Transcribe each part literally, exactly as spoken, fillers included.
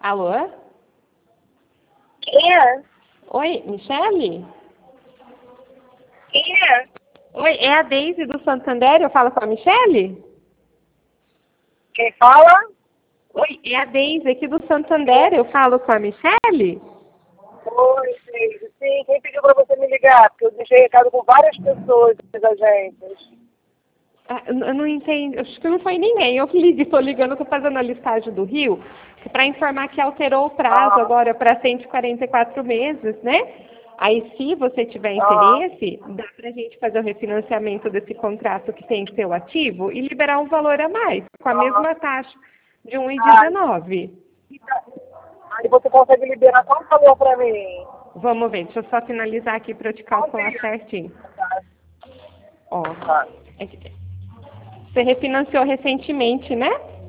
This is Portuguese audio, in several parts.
Alô? Quem é? Oi, Michele? Quem é? Oi, é a Deise do Santander, eu falo com a Michele? Quem fala? Oi, é a Deise aqui do Santander, eu falo com a Michele? Oi, Deise. Sim, quem pediu pra você me ligar? Porque eu deixei recado com várias pessoas das agências. Ah, eu eu não entendo, acho que não foi ninguém. Eu estou ligando, estou fazendo a listagem do Rio, para informar que alterou o prazo Ah, agora para cento e quarenta e quatro meses, né? Aí, se você tiver ah, interesse, dá para a gente fazer o refinanciamento desse contrato que tem seu ativo e liberar um valor a mais, com a ah. mesma taxa de um Ah, vírgula dezenove. aí você consegue liberar qual valor pra mim? Vamos ver, deixa eu só finalizar aqui para eu te Qual calcular dia? certinho. Ó, Tá. é que você refinanciou recentemente, né?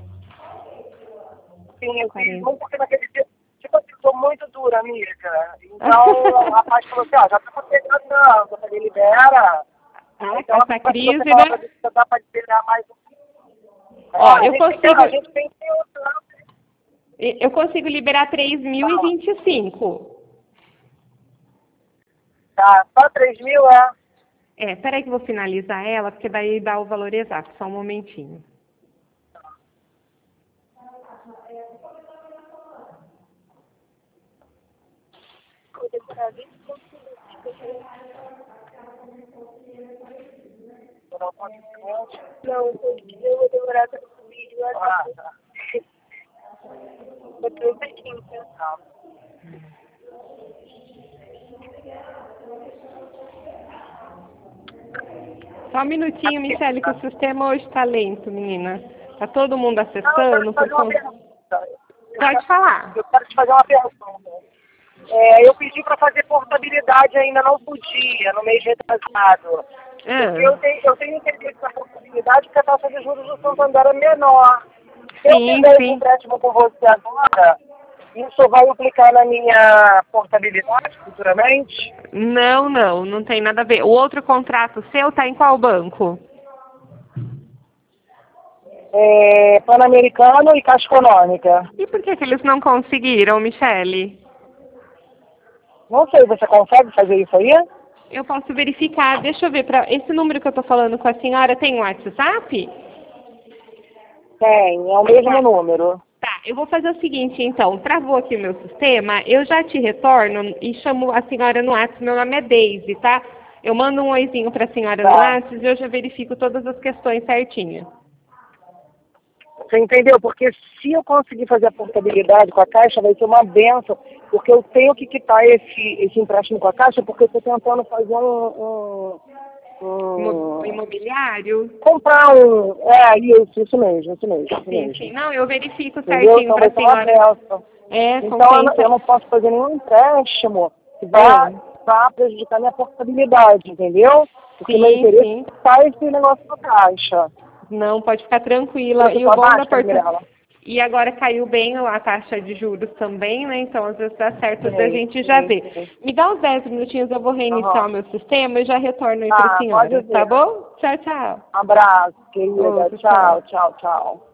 Sim, eu fiz quarenta. um porque naquele dia, tipo assim, eu sou muito dura, amiga. Então, o rapaz falou assim, ó, já tá pegando tanto, eu falei, libera. Ah, com Então, essa mas se você crise, falar né? pra gente que dá pra liberar mais um. É, Ó, a eu gente tem, consigo, a gente tem que ter outro, eu consigo liberar três mil e fala. vinte e cinco. Tá, só três mil, é? É, peraí que eu vou finalizar ela, porque daí dá o valor exato, só um momentinho. Não, eu vou demorar pra subir. Ah, tá. Eu tô um pouquinho, tá? Só um minutinho, Michele, que o sistema hoje está lento, menina. Tá todo mundo Não, eu quero acessando te por fazer uma conta... pergunta. Eu quero, Pode falar. eu quero te fazer uma pergunta. É, eu pedi para fazer portabilidade, ainda não podia, no mês retrasado. Porque eu Ah, tenho, eu tenho interesse na portabilidade porque a taxa de juros do Santander é menor. Se eu sim, fizer esse sim. empréstimo com você agora, isso vai implicar na minha portabilidade futuramente? Não, não, não tem nada a ver. O outro contrato seu tá em qual banco? É, Pan-Americano e Caixa Econômica. E por que que eles não conseguiram, Michele? Não sei, você consegue fazer isso aí? Eu posso verificar. Deixa eu ver. Pra... Esse número que eu tô falando com a senhora tem um WhatsApp? Tem, é o mesmo Tá. número. Tá, eu vou fazer o seguinte, então. Travou aqui o meu sistema, eu já te retorno e chamo a senhora no WhatsApp. Meu nome é Deise, tá? Eu mando um oizinho pra senhora no Tá. WhatsApp e eu já verifico todas as questões certinho. Você entendeu? Porque se eu conseguir fazer a portabilidade com a Caixa, vai ser uma benção, porque eu tenho que quitar esse, esse empréstimo com a Caixa, porque eu estou tentando fazer um, um, Imo- um... Imobiliário? comprar um... É, isso, isso mesmo, isso mesmo, isso Sim, sim. mesmo. Não, eu verifico Entendeu? certinho Então vai pra ser uma senhora. benção. É, Então eu não, compensa. eu não posso fazer nenhum empréstimo que vá, Ah, vá prejudicar minha portabilidade, entendeu? Porque meu sim, interesse sim. é esse negócio da Caixa. Não, pode ficar tranquila. Você E o só bom da baixa, porta... Mirella? E agora caiu bem a taxa de juros também, né? Então, às vezes dá certo da Sim, gente já sim, ver. sim. Me dá uns dez minutinhos, eu vou reiniciar Aham. o meu sistema e já retorno aí para a Tá, pode senhora, tá ver. bom? Tchau, tchau. Um abraço, querida. Outro, Tchau, tchau. tchau, tchau.